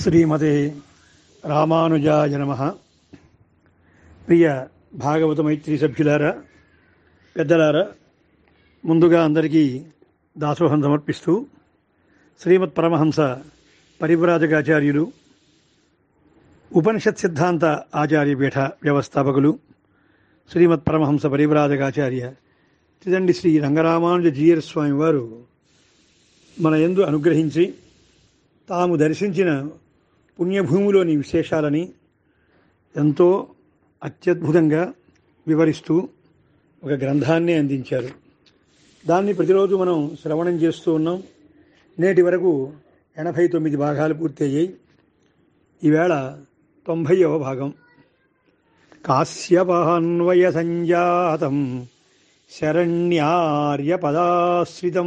శ్రీమతే రామానుజాయ నమః. ప్రియ భాగవత మైత్రి సభ్యులారా, పెద్దలారా, ముందుగా అందరికీ దాసోహం సమర్పిస్తూ శ్రీమత్ పరమహంస పరివ్రాజకాచార్యులు, ఉపనిషత్ సిద్ధాంత ఆచార్యపీఠ వ్యవస్థాపకులు శ్రీమత్ పరమహంస పరివ్రాజకాచార్య తిదండి శ్రీ రంగరామానుజ జీయర్ స్వామి వారు మన యందు అనుగ్రహించి తాము దర్శించిన పుణ్యభూమిలోని విశేషాలని ఎంతో అత్యద్భుతంగా వివరిస్తూ ఒక గ్రంథాన్ని అందించారు. దాన్ని ప్రతిరోజు మనం శ్రవణం చేస్తూ ఉన్నాం. నేటి వరకు 89 భాగాలు పూర్తయ్యాయి. ఈవేళ 90వ భాగం. కాశ్యపాన్వయ సంజాతం శరణ్యార్య పదాశ్రితం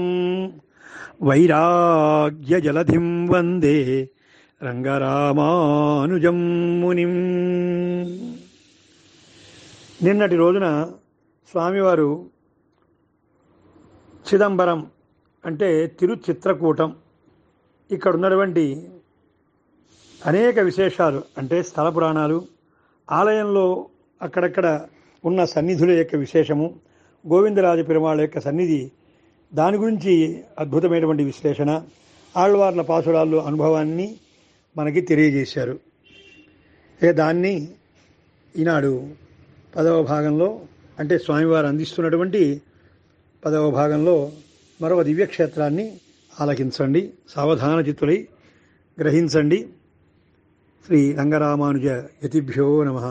వైరాగ్య జలధిం వందే రంగరామానుజం మునిం. నిన్నటి రోజున స్వామివారు చిదంబరం అంటే తిరుచిత్రకూటం, ఇక్కడ ఉన్నటువంటి అనేక విశేషాలు అంటే స్థల పురాణాలు, ఆలయంలో అక్కడక్కడ ఉన్న సన్నిధుల యొక్క విశేషము, గోవిందరాజ పెరుమాళ్ యొక్క సన్నిధి, దాని గురించి అద్భుతమైనటువంటి విశ్లేషణ, ఆళ్వార్ల పాసురాల్లో అనుభవాన్ని మనకి తెలియజేశారు. దాన్ని ఈనాడు 10వ భాగంలో అంటే స్వామివారు అందిస్తున్నటువంటి 10వ భాగంలో మరొక దివ్యక్షేత్రాన్ని ఆలకించండి, సావధాన చిత్తులై గ్రహించండి. శ్రీ రంగరామానుజ యతిభ్యో నమః.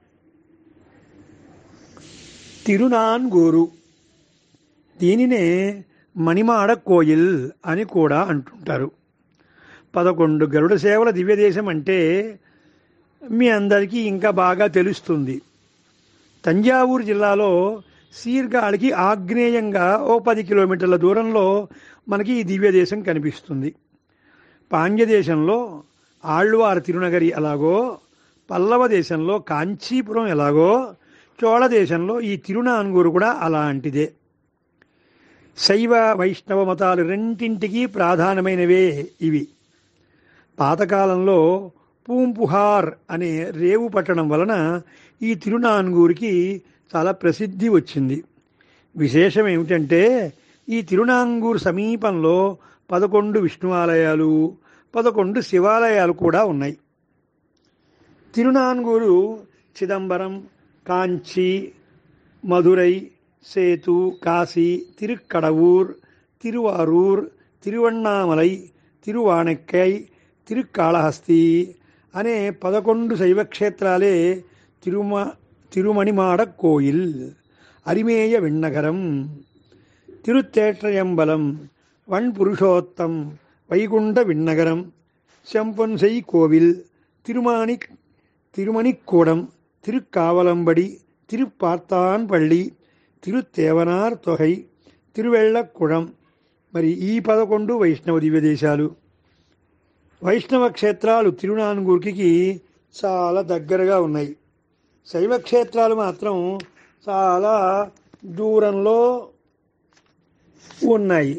తిరునాన్గూరు, దీనినే మణిమాడ కోయిల్ అని కూడా అంటుంటారు. 11 గరుడ సేవల దివ్యదేశం అంటే మీ అందరికీ ఇంకా బాగా తెలుస్తుంది. తంజావూరు జిల్లాలో సీర్గాళికి ఆగ్నేయంగా ఓ 10 కిలోమీటర్ల దూరంలో మనకి ఈ దివ్యదేశం కనిపిస్తుంది. పాండ్యదేశంలో ఆళ్వార్ తిరునగరి ఎలాగో, పల్లవ దేశంలో కాంచీపురం ఎలాగో, చోళ దేశంలో ఈ తిరునాన్గూరు కూడా అలాంటిదే. శైవ వైష్ణవ మతాలు రెండింటికి ప్రధానమైనవే ఇవి. పాతకాలంలో పూంపుహార్ అనే రేవు పట్టణం వలన ఈ తిరునాన్గూరుకి చాలా ప్రసిద్ధి వచ్చింది. విశేషం ఏమిటంటే ఈ తిరునాన్గూరు సమీపంలో 11 విష్ణు ఆలయాలు, 11 శివాలయాలు కూడా ఉన్నాయి. తిరునాన్గూరు చిదంబరం, కాంచి, మధురై, సేతు, కాశీ, తిరుక్కడవూర్, తిరువారూర్, తిరువణ్ణామలై, తిరువాణెక్కై, తిరుక్కాళహస్తి అనే 11 శైవక్షేత్రాలే తిరుమణిమాడ కోయిల్, అరిమేయ విண்ணగరం, తిరుత్తేట్రయంబలం, వణ్పురుషోత్తం, వైకుంఠ విண்ணగరం, செம்பொன்சை கோவில், திருமணிக்கூடம், திருக்காவலம்படி, திருப்பார்த்தான்பள்ளி, తిరుత్తేవనార్ తొహై, తిరువెళ్ళక్కుళం. మరి ఈ 11 వైష్ణవ దివ్యదేశాలు, వైష్ణవ క్షేత్రాలు తిరునాన్గూర్కి చాలా దగ్గరగా ఉన్నాయి. శైవ క్షేత్రాలు మాత్రం చాలా దూరంలో ఉన్నాయి,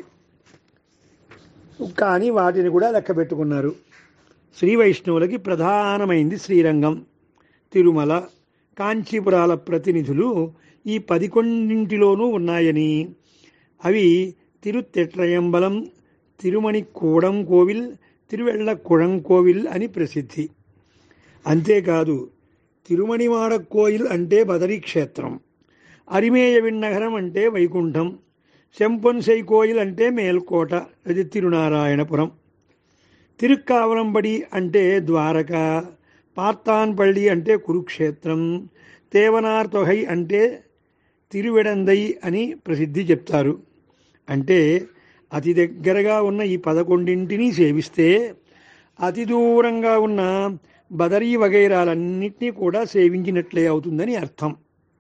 కానీ వాటిని కూడా లెక్క పెట్టుకున్నారు. శ్రీ వైష్ణవులకి ప్రధానమైంది శ్రీరంగం, తిరుమల, కాంచీపురాల ప్రతినిధులు ఈ 11 ఉన్నాయని, అవి తిరుత్తెట్రయంబలం, తిరుమణిక్కూడం కోవిల్, తిరువెళ్ళక్కుళం కోవిల్ అని ప్రసిద్ధి. అంతేకాదు తిరుమణిమాడ కోయిల్ అంటే బదరీ క్షేత్రం, అరిమేయ విన్నగరం అంటే వైకుంఠం, செம்பொன்சை కోయిల్ అంటే మేల్కోట, అది తిరునారాయణపురం, తిరుక్కావలంబడి అంటే ద్వారక, పార్తాన్పల్లి అంటే కురుక్షేత్రం, తేవనార్ తొహై అంటే తిరువెడందై అని ప్రసిద్ధి చెప్తారు. అంటే అతి దగ్గరగా ఉన్న ఈ 11 సేవిస్తే అతి దూరంగా ఉన్న బదరీ వగైరాలన్నింటినీ కూడా సేవించినట్లే అవుతుందని అర్థం.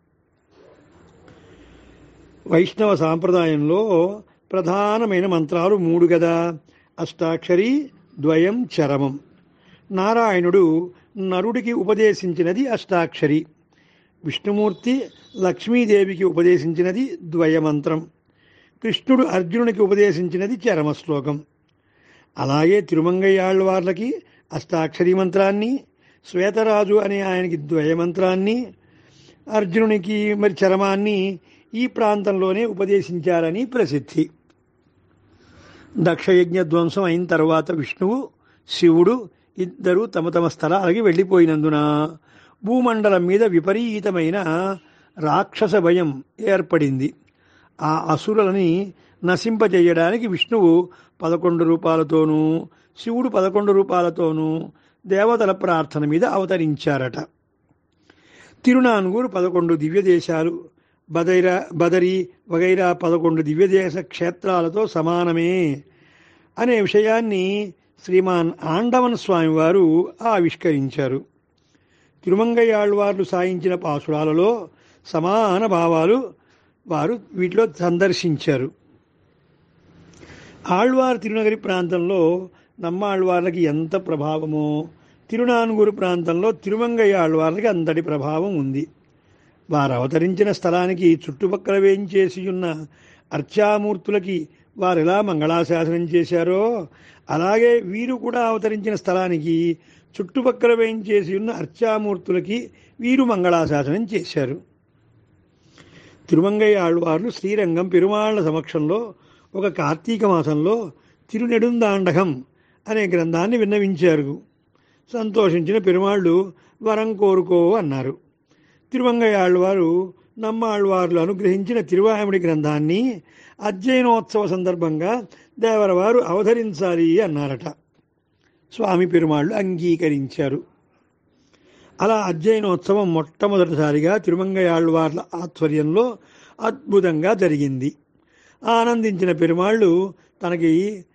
వైష్ణవ సాంప్రదాయంలో ప్రధానమైన మంత్రాలు 3 కదా. అష్టాక్షరి, ద్వయం, చరమం. నారాయణుడు నరుడికి ఉపదేశించినది అష్టాక్షరి, విష్ణుమూర్తి లక్ష్మీదేవికి ఉపదేశించినది ద్వయమంత్రం, కృష్ణుడు అర్జునునికి ఉపదేశించినది చరమశ్లోకం. అలాగే తిరుమంగయ్యాళ్ళవార్లకి అష్టాక్షరీ మంత్రాన్ని, శ్వేతరాజు అనే ఆయనకి ద్వయమంత్రాన్ని, అర్జునునికి మరి చరమాన్ని ఈ ప్రాంతంలోనే ఉపదేశించారని ప్రసిద్ధి. దక్షయజ్ఞ ధ్వంసం అయిన తర్వాత విష్ణువు, శివుడు ఇద్దరూ తమ తమ స్థలాలకి వెళ్ళిపోయినందున భూమండలం మీద విపరీతమైన రాక్షస భయం ఏర్పడింది. ఆ అసురులని నశింపజేయడానికి విష్ణువు 11 రూపాలతోనూ, శివుడు 11 రూపాలతోనూ దేవతల ప్రార్థన మీద అవతరించారట. తిరునాన్గూరు 11 దివ్యదేశాలు, బదరి వగైరా 11 దివ్యదేశ క్షేత్రాలతో సమానమే అనే విషయాన్ని శ్రీమాన్ ఆండవన్ స్వామి వారు ఆవిష్కరించారు. తిరుమంగయ్యాళ్వార్లు సాయించిన పాసురాలలో సమాన భావాలు వారు వీటిలో సందర్శించారు. ఆళ్వార్ తిరునగరి ప్రాంతంలో నమ్మాళ్వార్లకి ఎంత ప్రభావమో తిరునాన్గూరు ప్రాంతంలో తిరుమంగయ్యాళ్వార్లకి అంతటి ప్రభావం ఉంది. వారు అవతరించిన స్థలానికి చుట్టుపక్కల వేయించేసి ఉన్న అర్చామూర్తులకి వారు ఎలా మంగళాశాసనం చేశారో అలాగే వీరు కూడా అవతరించిన స్థలానికి చుట్టుపక్కల వేయించేసి ఉన్న అర్చామూర్తులకి వీరు మంగళాశాసనం చేశారు. తిరుమంగయ్య ఆళ్వార్లు శ్రీరంగం పెరుమాళ్ల సమక్షంలో ఒక కార్తీక మాసంలో తిరునెడుందాండకం అనే గ్రంథాన్ని విన్నవించారు. సంతోషించిన పెరుమాళ్ళు వరం కోరుకో అన్నారు. తిరుమంగయ్య ఆళ్వారు నమ్మాళ్వార్లు అనుగ్రహించిన తిరువాయముడి గ్రంథాన్ని అధ్యయనోత్సవ సందర్భంగా దేవరవారు అవతరించాలి అన్నారట. స్వామి పెరుమాళ్ళు అంగీకరించారు. అలా అధ్యయనోత్సవం మొట్టమొదటిసారిగా తిరుమంగయ్యాళ్వార్ల ఆధ్వర్యంలో అద్భుతంగా జరిగింది. ఆనందించిన పెరుమాళ్ళు తనకి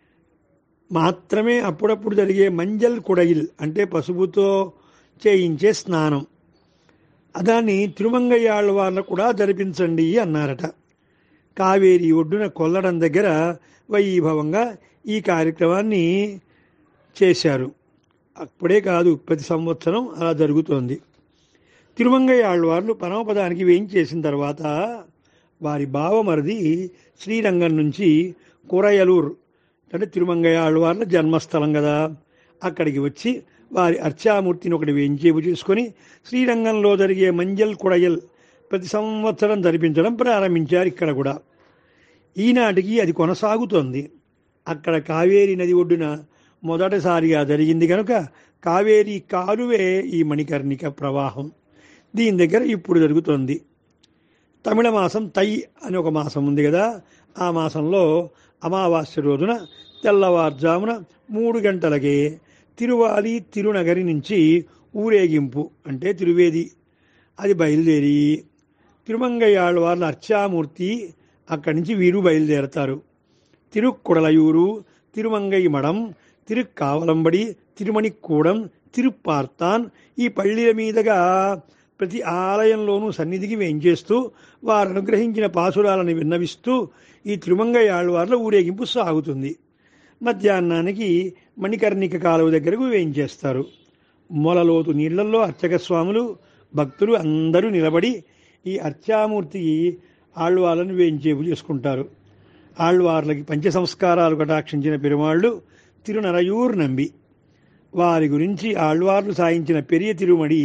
మాత్రమే అప్పుడప్పుడు జరిగే మంజల్ కుడయిల్ అంటే పసుపుతో చేయించే స్నానం దాన్ని తిరుమంగయ్యాళ్వార్లకు కూడా జరిపించండి అన్నారట. కావేరి ఒడ్డున కొల్లడం దగ్గర వైభవంగా ఈ కార్యక్రమాన్ని చేశారు. అప్పుడే కాదు, ప్రతి సంవత్సరం అలా జరుగుతోంది. తిరుమంగయ్యాళ్వార్లు పరమపదానికి వేయించేసిన తర్వాత వారి బావమరిది శ్రీరంగం నుంచి కురయలూరు అంటే తిరుమంగయ్యాళ్వార్ల జన్మస్థలం కదా, అక్కడికి వచ్చి వారి అర్చామూర్తిని ఒకటి వేయించేపు చేసుకొని శ్రీరంగంలో జరిగే మంజల్ కుడయల్ ప్రతి సంవత్సరం జరిపించడం ప్రారంభించారు. ఇక్కడ కూడా ఈనాటికి అది కొనసాగుతోంది. అక్కడ కావేరీ నది ఒడ్డున మొదటిసారిగా జరిగింది కనుక కావేరీ కాలువే ఈ మణికర్ణిక ప్రవాహం. దీని దగ్గర ఇప్పుడు జరుగుతోంది. తమిళ మాసం తై అని ఒక మాసం ఉంది కదా, ఆ మాసంలో అమావాస్య రోజున తెల్లవారుజామున 3 గంటలకే తిరువాలి తిరునగరి నుంచి ఊరేగింపు అంటే తిరువేది అది బయలుదేరి తిరుమంగయ్యాళ్వార్ల అర్చామూర్తి అక్కడి నుంచి వీరు బయలుదేరతారు. తిరుక్కుడలయూరు, తిరుమంగై మడం, తిరుక్కావలంబడి, తిరుమణిక్కూడం, తిరుప్పార్తాన్ ఈ పళ్ళిల మీదుగా ప్రతి ఆలయంలోనూ సన్నిధికి వేయించేస్తూ వారు అనుగ్రహించిన పాసురాలను విన్నవిస్తూ ఈ తిరుమంగయ్యాళ్వార్ల ఊరేగింపు సాగుతుంది. మధ్యాహ్నానికి మణికర్ణిక కాలువ దగ్గరకు వేయించేస్తారు. మొలలోతు నీళ్లలో అర్చక స్వాములు భక్తులు అందరూ నిలబడి ఈ అర్చామూర్తికి ఆళ్వార్లను వేయించేపు చేసుకుంటారు. ఆళ్వార్లకి పంచ సంస్కారాలు కటాక్షించిన పెరుమాళ్ళు తిరునరయూర్ నంబి. వారి గురించి ఆళ్వార్లు సాయించిన పెరియ తిరుమడి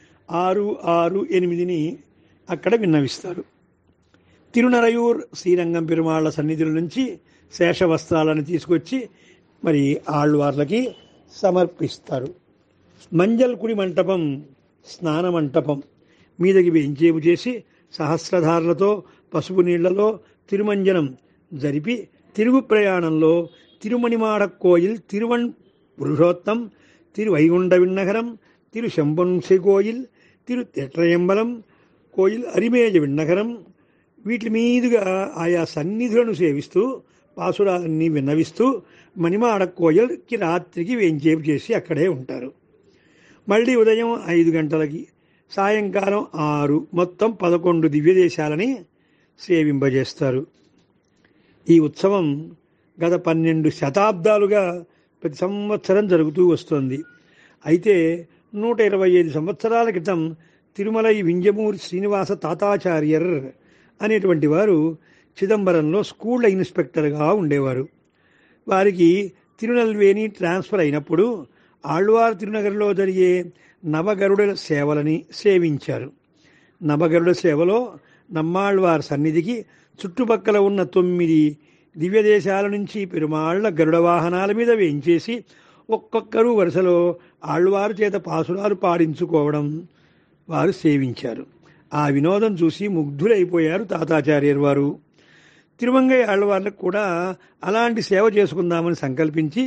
668ని అక్కడ విన్నవిస్తారు. తిరునరయూర్ శ్రీరంగం పెరుమాళ్ల సన్నిధుల నుంచి శేషవస్త్రాలను తీసుకొచ్చి మరి ఆళ్వార్లకి సమర్పిస్తారు. మంజల్ కుడి మంటపం స్నాన మంటపం మీదకి వేయించేపు చేసి సహస్రధారలతో పసుపు నీళ్లలో తిరుమంజనం జరిపి తిరుగు ప్రయాణంలో తిరుమణిమాడకోయిల్, తిరువణ్ పురుషోత్తం, తిరువైగుండ విన్నగరం, తిరు శంపన్సి కోయిల్, తిరు తెట్రయంబలం కోయిల్, అరిమేజ విన్నగరం వీటి మీదుగా ఆయా సన్నిధులను సేవిస్తూ పాసురాలన్నీ విన్నవిస్తూ మణిమాడకోయిల్కి రాత్రికి వేయించేపు చేసి అక్కడే ఉంటారు. మళ్ళీ ఉదయం 5 గంటలకి సాయంకాలం 6 మొత్తం 11 దివ్యదేశాలని సేవింపజేస్తారు. ఈ ఉత్సవం గత 12 శతాబ్దాలుగా ప్రతి సంవత్సరం జరుగుతూ వస్తోంది. అయితే 125 సంవత్సరాల క్రితం తిరుమలై వింజమూరి శ్రీనివాస తాతాచార్యర్ అనేటువంటి వారు చిదంబరంలో స్కూల్ ఇన్స్పెక్టర్గా ఉండేవారు. వారికి తిరునల్వేని ట్రాన్స్ఫర్ అయినప్పుడు ఆళ్వార్ తిరునగరిలో జరిగే నవగరుడ సేవలని సేవించారు. నవగరుడ సేవలో నమ్మాళ్వార్ సన్నిధికి చుట్టుపక్కల ఉన్న 9 దివ్యదేశాల నుంచి పెరుమాళ్ల గరుడ వాహనాల మీద వేయించేసి ఒక్కొక్కరు వరుసలో ఆళ్వారు చేత పాసురాలు పాడించుకోవడం వారు సేవించారు. ఆ వినోదం చూసి ముగ్ధులైపోయారు తాతాచార్యర్ వారు. తిరుమంగై ఆళ్వార్లకు కూడా అలాంటి సేవ చేసుకుందామని సంకల్పించి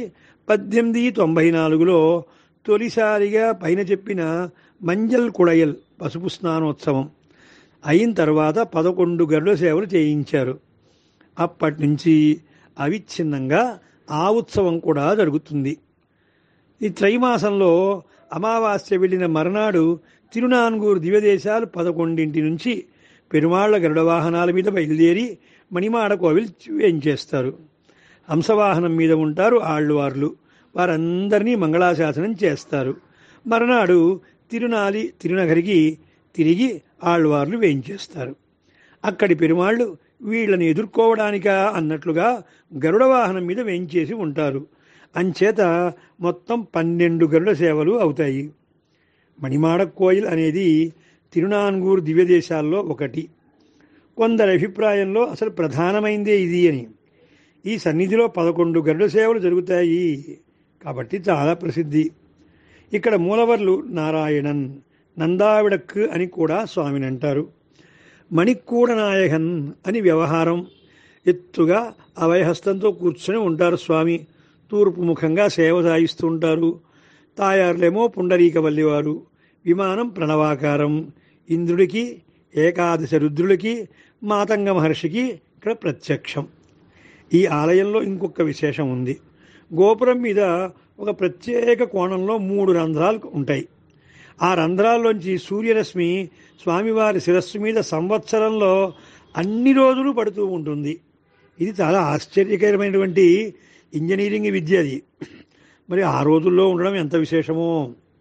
1894లో తొలిసారిగా పైన చెప్పిన మంజల్ కుడయల్ పసుపు స్నానోత్సవం అయిన తర్వాత 11 గరుడ సేవలు చేయించారు. అప్పటి నుంచి అవిచ్ఛిన్నంగా ఆ ఉత్సవం కూడా జరుగుతుంది. ఈ త్రైమాసంలో అమావాస్య వెళ్ళిన మరునాడు తిరునాన్గూరు దివ్యదేశాలు 11 నుంచి పెరుమాళ్ల గరుడ వాహనాల మీద బయలుదేరి మణిమాడ కోవిల్ వేయించేస్తారు. హంసవాహనం మీద ఉంటారు ఆళ్వార్లు. వారందరినీ మంగళాశాసనం చేస్తారు. మరునాడు తిరునగరికి తిరిగి ఆళ్వార్లు వేయించేస్తారు. అక్కడి పెరుమాళ్ళు వీళ్ళని ఎదుర్కోవడానికా అన్నట్లుగా గరుడ వాహనం మీద వేయించేసి ఉంటారు. అంచేత మొత్తం 12 గరుడ సేవలు అవుతాయి. మణిమాడ కోయిల్ అనేది తిరునాన్గూరు దివ్యదేశాల్లో ఒకటి. కొందరి అభిప్రాయంలో అసలు ప్రధానమైందే ఇది అని. ఈ సన్నిధిలో 11 గరుడ సేవలు జరుగుతాయి కాబట్టి చాలా ప్రసిద్ధి. ఇక్కడ మూలవర్లు నారాయణన్, నందావిడక్ అని కూడా స్వామిని అంటారు. మణిక్కూడ నాయకన్ అని వ్యవహారం. ఎత్తుగా అభయహస్తంతో కూర్చొని ఉంటారు స్వామి. తూర్పు ముఖంగా సేవ సాగిస్తూ ఉంటారు. తాయారులేమో పుండరీకవల్లివారు. విమానం ప్రణవాకారం. ఇంద్రుడికి, ఏకాదశ రుద్రులకి, మాతంగ మహర్షికి ఇక్కడ ప్రత్యక్షం. ఈ ఆలయంలో ఇంకొక విశేషం ఉంది. గోపురం మీద ఒక ప్రత్యేక కోణంలో 3 రంధ్రాలు ఉంటాయి. ఆ రంధ్రాల్లోంచి సూర్యరశ్మి స్వామివారి శిరస్సు మీద సంవత్సరంలో అన్ని రోజులు పడుతూ ఉంటుంది. ఇది చాలా ఆశ్చర్యకరమైనటువంటి ఇంజనీరింగ్ విద్య అది. మరి ఆ రోజుల్లో ఉండడం ఎంత విశేషమో.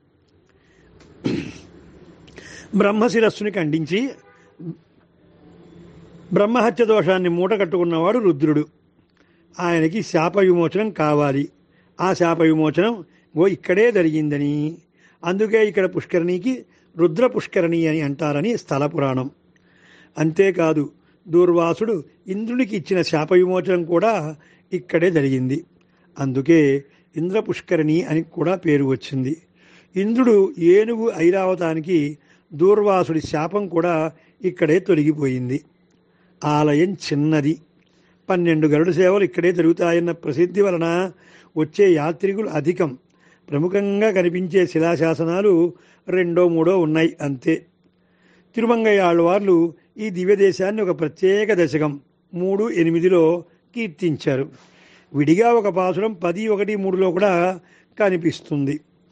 బ్రహ్మశిరస్సుని ఖండించి బ్రహ్మహత్య దోషాన్ని మూట కట్టుకున్నవాడు రుద్రుడు. ఆయనకి శాప విమోచనం కావాలి. ఆ శాప విమోచనం ఇక్కడే జరిగిందని, అందుకే ఇక్కడ పుష్కరిణికి రుద్ర పుష్కరిణి అని అంటారని స్థల పురాణం. అంతేకాదు దూర్వాసుడు ఇంద్రునికి ఇచ్చిన శాప విమోచనం కూడా ఇక్కడే జరిగింది. అందుకే ఇంద్ర పుష్కరిణి అని కూడా పేరు వచ్చింది. ఇంద్రుడు ఏనుగు ఐరావతానికి దూర్వాసుడి శాపం కూడా ఇక్కడే తొలగిపోయింది. ఆలయం చిన్నది. 12 గరుడ సేవలు ఇక్కడే జరుగుతాయన్న ప్రసిద్ధి వలన వచ్చే యాత్రికులు అధికం. ప్రముఖంగా కనిపించే శిలాశాసనాలు 2-3 ఉన్నాయి అంతే. తిరుమంగై ఆళ్వార్లు ఈ దివ్యదేశాన్ని ఒక ప్రత్యేక దశకం 3-8లో కీర్తించారు. విడిగా ఒక పాసురం 10-1-3లో కూడా కనిపిస్తుంది.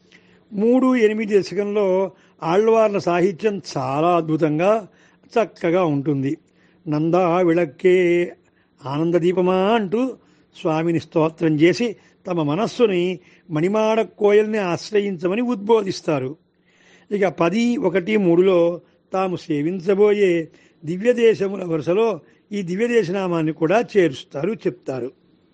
3-8 దశకంలో ఆళ్వార్ల సాహిత్యం చాలా అద్భుతంగా చక్కగా ఉంటుంది. నందా విళక్కే ఆనందదీపమా అంటూ స్వామిని స్తోత్రం చేసి తమ మనస్సుని మణిమాడ కోయల్ని ఆశ్రయించమని ఉద్బోధిస్తారు. ఇక 10-1-3లో తాము సేవించబోయే దివ్యదేశముల వరుసలో ఈ దివ్యదేశనామాన్ని కూడా చేరుస్తారు, చెప్తారు.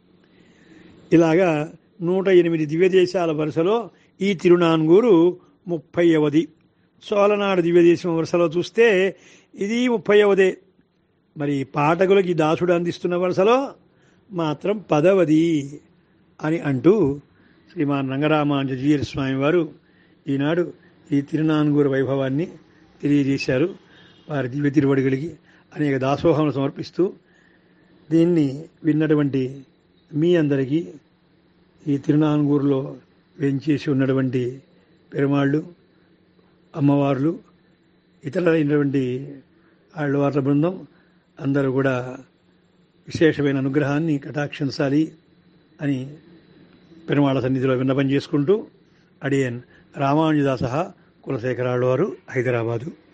ఇలాగా 108 దివ్యదేశాల వరుసలో ఈ తిరునాన్గూరు 30వది. సోలనాడు దివ్యదేశం వరుసలో చూస్తే ఇది 30వదే. మరి పాఠకులకి దాసుడు అందిస్తున్న వరుసలో మాత్రం 10వది అని అంటూ శ్రీమాన్ రంగరామానుజీయర్ స్వామి వారు ఈనాడు ఈ తిరునాన్గూరు వైభవాన్ని తెలియజేశారు. వారి దివ్య తిరువడిగలికి అనేక దాసోహములు సమర్పిస్తూ దీన్ని విన్నటువంటి మీ అందరికీ ఈ తిరునాన్గూరులో వేంచేసి ఉన్నటువంటి పెరుమాళ్ళు, అమ్మవార్లు, ఇతరులైనటువంటి ఆళ్వార్ల బృందం అందరూ కూడా విశేషమైన అనుగ్రహాన్ని కటాక్షించాలి అని పెరుమాళ్ళ సన్నిధిలో విన్నపం చేసుకుంటూ అడియన్ రామానుజదాస కులశేఖరాళ్వారు, హైదరాబాదు.